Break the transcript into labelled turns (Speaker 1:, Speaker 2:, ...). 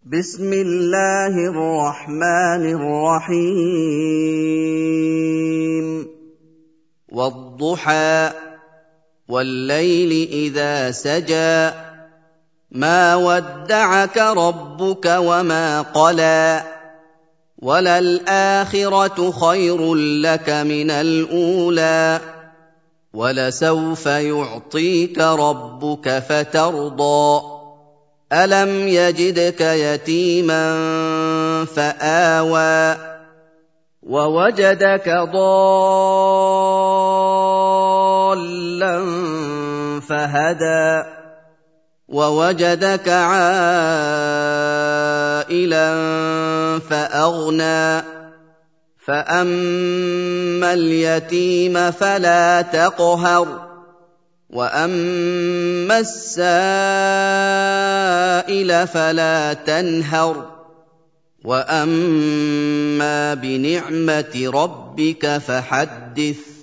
Speaker 1: بسم الله الرحمن الرحيم والضحى والليل إذا سجى ما ودعك ربك وما قلى وللآخرة خير لك من الأولى ولسوف يعطيك ربك فترضى ألم يجدك يتيما فآوى ووجدك ضالا فهدى ووجدك عائلا فأغنى فأما اليتيم فلا تقهر وأما السائل فلا تنهر وأما بنعمة ربك فحدث